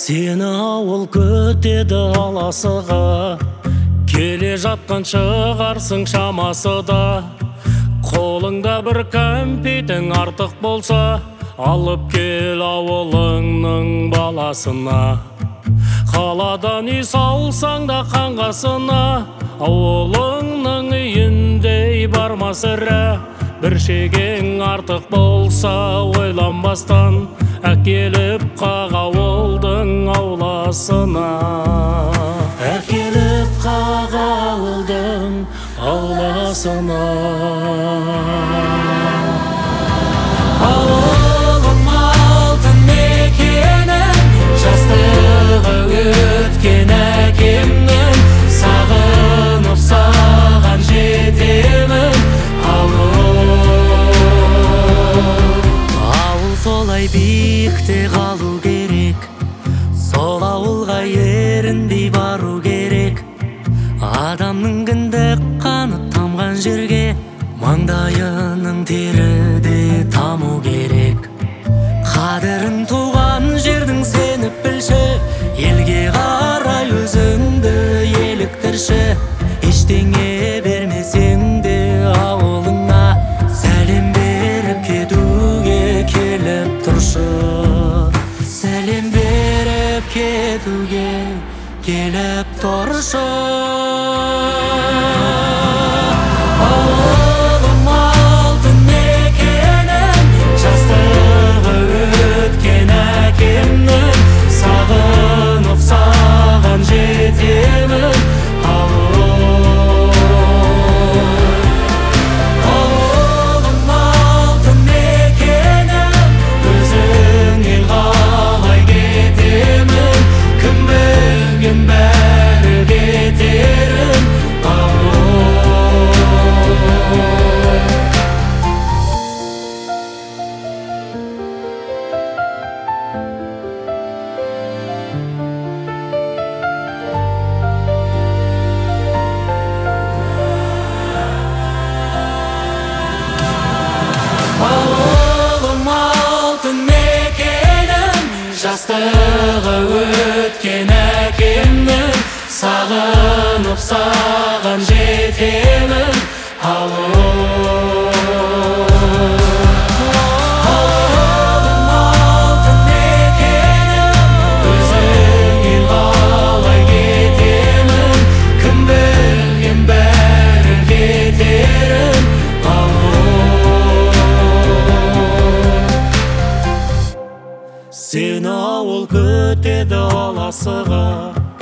Сені ауыл күтеді аласыға, келе жатқан шығарсың шамасыда. Қолыңда бір кәмпитің артық болса, алып кел ауылыңның баласына. Қаладан үй салсаң да қанғасына, ауылыңның үйіндей бармас ірі. Бір шегең артық болса ойланбастан, әкеліп қақ ауылдың ауласына. Әкеліп қақ ауылдың ауласына. Ауылым алтын мекенім, жастығы өткен әкемнің, сағынып саған жетемін. Ауыл солай биікте қалу керек, сол ауылға ерінбей бару керек. Адамның кіндік қаны тамған жерге, маңдайының тері таму керек. Қадірін туған жердің сеніп білші, елге қарай өзіңді еліктірші. Ештеңе бермесең де ауылыңа, сәлем беріп кетуге келіп тұршы. Сәлем беріп кетуге келіп тұршы. Ауылым алтын мекенім, жастығы өткен әкемнің, сағынып саған жетемін. Жастығы өткен әкемнің, сағынып саған жетемін. Ауылым алтын мекенім, өзіңе қалай кетемін, кім білген бәрі кетерін. Сені ауыл күтеді аласыға,